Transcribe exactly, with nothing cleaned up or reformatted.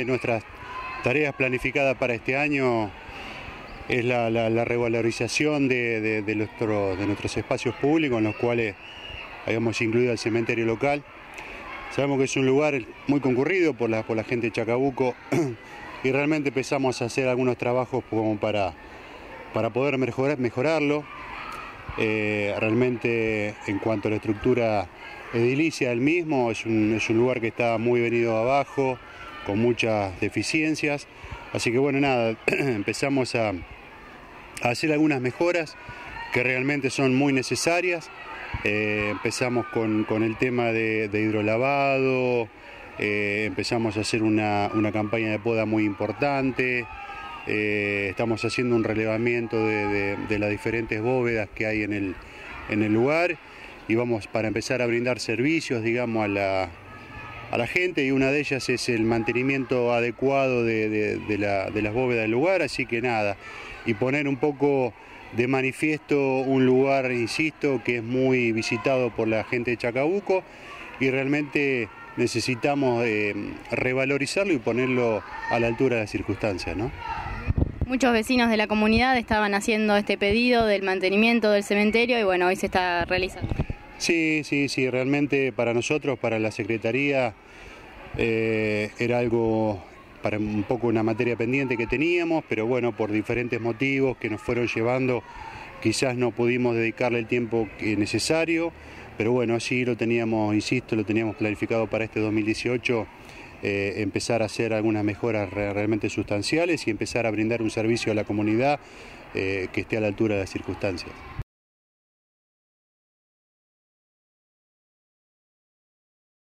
de nuestras tareas planificadas para este año es la, la, la revalorización de, de, de, nuestro, de nuestros espacios públicos, en los cuales habíamos incluido el cementerio local. Sabemos que es un lugar muy concurrido por la, por la gente de Chacabuco y realmente empezamos a hacer algunos trabajos como para, para poder mejorar, mejorarlo. Eh, realmente en cuanto a la estructura edilicia del mismo, es un, es un lugar que está muy venido abajo, con muchas deficiencias. Así que bueno, nada, empezamos a, a hacer algunas mejoras que realmente son muy necesarias. Eh, empezamos con, con el tema de, de hidrolavado, eh, empezamos a hacer una, una campaña de poda muy importante, eh, estamos haciendo un relevamiento de, de, de las diferentes bóvedas que hay en el, en el lugar y vamos para empezar a brindar servicios, digamos, a la, a la gente, y una de ellas es el mantenimiento adecuado de, de, de, la, de las bóvedas del lugar, así que nada, y poner un poco de manifiesto un lugar, insisto, que es muy visitado por la gente de Chacabuco y realmente necesitamos eh, revalorizarlo y ponerlo a la altura de las circunstancias, ¿no? Muchos vecinos de la comunidad estaban haciendo este pedido del mantenimiento del cementerio y bueno, hoy se está realizando. Sí, sí, sí, realmente para nosotros, para la Secretaría, eh, era algo, para un poco una materia pendiente que teníamos, pero bueno, por diferentes motivos que nos fueron llevando, quizás no pudimos dedicarle el tiempo necesario, pero bueno, así lo teníamos, insisto, lo teníamos planificado para este dos mil dieciocho, eh, empezar a hacer algunas mejoras realmente sustanciales y empezar a brindar un servicio a la comunidad eh, que esté a la altura de las circunstancias.